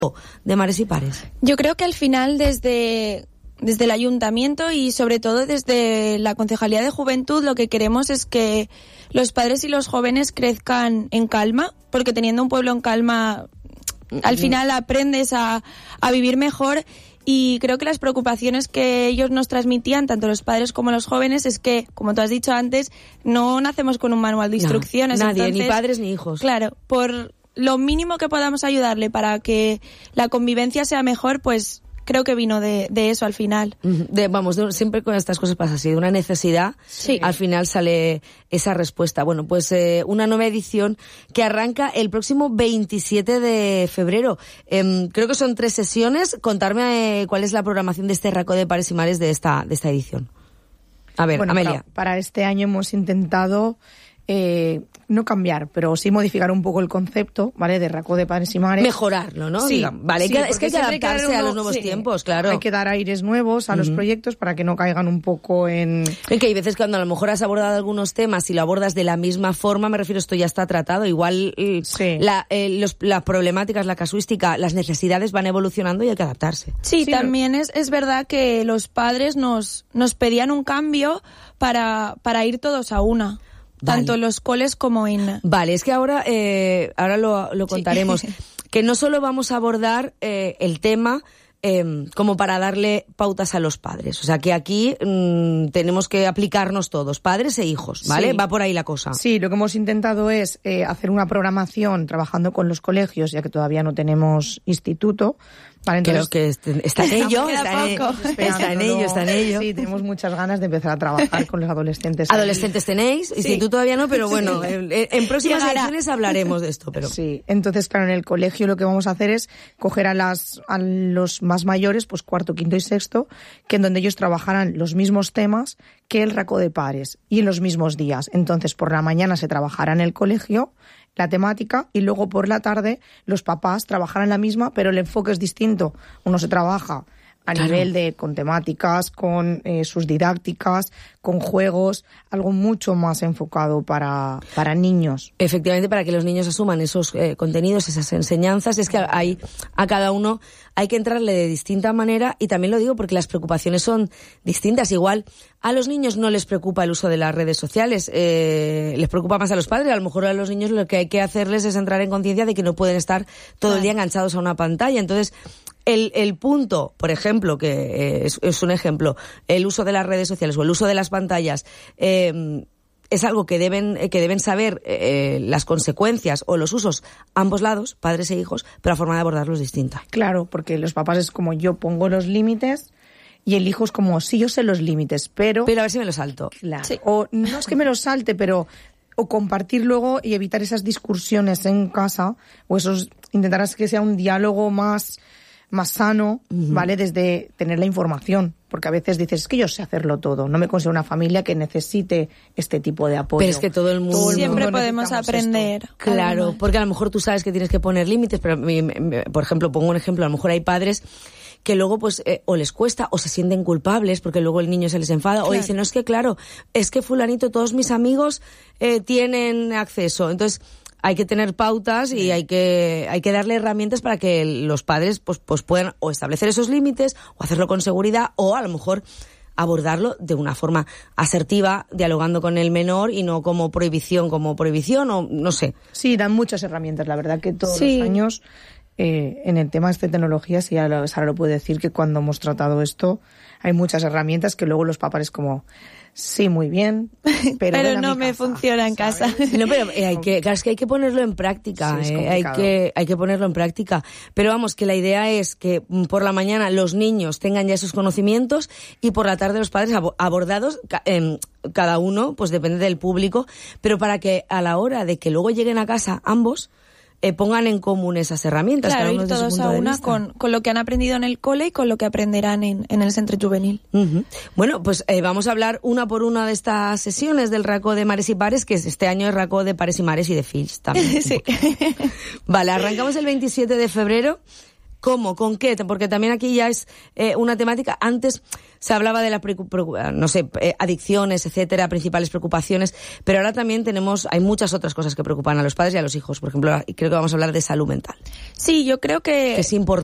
de Mares y Pares? Yo creo que al final desde el ayuntamiento y sobre todo desde la Concejalía de Juventud lo que queremos es que los padres y los jóvenes crezcan en calma, porque teniendo un pueblo en calma al final aprendes a vivir mejor. Y creo que las preocupaciones que ellos nos transmitían, tanto los padres como los jóvenes, es que, como tú has dicho antes, no nacemos con un manual de instrucciones. No, nadie, entonces, ni padres ni hijos. Claro, por lo mínimo que podamos ayudarle para que la convivencia sea mejor, pues creo que vino de eso al final. Siempre con estas cosas pasa así, de una necesidad, sí. Al final sale esa respuesta. Bueno, pues una nueva edición que arranca el próximo 27 de febrero. Creo que son 3 sesiones. Contarme cuál es la programación de este Racó de Pares y Mares de esta edición. A ver, bueno, Amelia. Para este año hemos intentado no cambiar, pero sí modificar un poco el concepto, ¿vale? De Racó de Pares y Mares. Mejorarlo, ¿no? Sí, vale, sí, es que hay que adaptarse a los nuevos tiempos, claro. Hay que dar aires nuevos a los proyectos para que no caigan un poco en... Es que hay veces cuando a lo mejor has abordado algunos temas y lo abordas de la misma forma, me refiero, esto ya está tratado, igual las problemáticas, la casuística, las necesidades van evolucionando y hay que adaptarse. Sí, también es verdad que los padres nos pedían un cambio para ir todos a una. Tanto en los coles como en... Vale, es que ahora lo contaremos. Que no solo vamos a abordar el tema como para darle pautas a los padres. O sea, que aquí tenemos que aplicarnos todos, padres e hijos, ¿vale? Sí. Va por ahí la cosa. Sí, lo que hemos intentado es hacer una programación trabajando con los colegios, ya que todavía no tenemos instituto. Vale, entonces, creo que está en ello, está en ello. Sí, tenemos muchas ganas de empezar a trabajar con los adolescentes. Adolescentes tenéis, instituto todavía no, pero bueno, en próximas ediciones hablaremos de esto. Pero sí, entonces claro, en el colegio lo que vamos a hacer es coger a los más mayores, pues 4º, 5º y 6º, que en donde ellos trabajarán los mismos temas que el Racó de Pares y en los mismos días. Entonces por la mañana se trabajará en el colegio la temática y luego por la tarde los papás trabajarán la misma, pero el enfoque es distinto. Uno se trabaja a nivel de con temáticas, con sus didácticas, con juegos, algo mucho más enfocado para niños. Efectivamente, para que los niños asuman esos contenidos, esas enseñanzas, es que a cada uno hay que entrarle de distinta manera, y también lo digo porque las preocupaciones son distintas. Igual a los niños no les preocupa el uso de las redes sociales, les preocupa más a los padres. A lo mejor a los niños lo que hay que hacerles es entrar en conciencia de que no pueden estar todo el día enganchados a una pantalla. Entonces, el punto, por ejemplo, que es un ejemplo, el uso de las redes sociales o el uso de las pantallas, es algo que deben saber las consecuencias o los usos ambos lados, padres e hijos, pero la forma de abordarlo es distinta. Claro, porque los papás es como yo pongo los límites y el hijo es como sí, yo sé los límites, pero a ver si me los salto. Claro. Sí. O no es que me los salte, pero o compartir luego y evitar esas discusiones en casa, o intentar que sea un diálogo más sano, ¿vale? Desde tener la información. Porque a veces dices, es que yo sé hacerlo todo. No me considero una familia que necesite este tipo de apoyo. Pero es que todo el mundo... Siempre podemos aprender. Esto. Claro, porque a lo mejor tú sabes que tienes que poner límites, pero por ejemplo, pongo un ejemplo, a lo mejor hay padres que luego pues o les cuesta o se sienten culpables porque luego el niño se les enfada, o dicen, no, es que claro, es que fulanito, todos mis amigos tienen acceso. Entonces hay que tener pautas y hay que darle herramientas para que los padres pues puedan o establecer esos límites o hacerlo con seguridad, o a lo mejor abordarlo de una forma asertiva, dialogando con el menor y no como prohibición o no sé. Sí, dan muchas herramientas, la verdad que todos los años en el tema de tecnologías, y ahora lo puedo decir, que cuando hemos tratado esto hay muchas herramientas que luego los papás es como... Sí, muy bien, pero no me funciona en casa. No, pero es que hay que ponerlo en práctica, sí, hay que ponerlo en práctica. Pero vamos, que la idea es que por la mañana los niños tengan ya esos conocimientos y por la tarde los padres abordados, cada uno, pues depende del público, pero para que a la hora de que luego lleguen a casa ambos, pongan en común esas herramientas. Claro, ir todos a una con lo que han aprendido en el cole y con lo que aprenderán en el centro juvenil. Uh-huh. Bueno, pues vamos a hablar una por una de estas sesiones del Racó de Mares y Pares, que este año es Racó de Pares y Mares y de Fills también. Sí. Vale, arrancamos el 27 de febrero. ¿Cómo? ¿Con qué? Porque también aquí ya es una temática. Antes se hablaba de la adicciones, etcétera, principales preocupaciones, pero ahora también hay muchas otras cosas que preocupan a los padres y a los hijos. Por ejemplo, creo que vamos a hablar de salud mental. Sí, yo creo que es importante.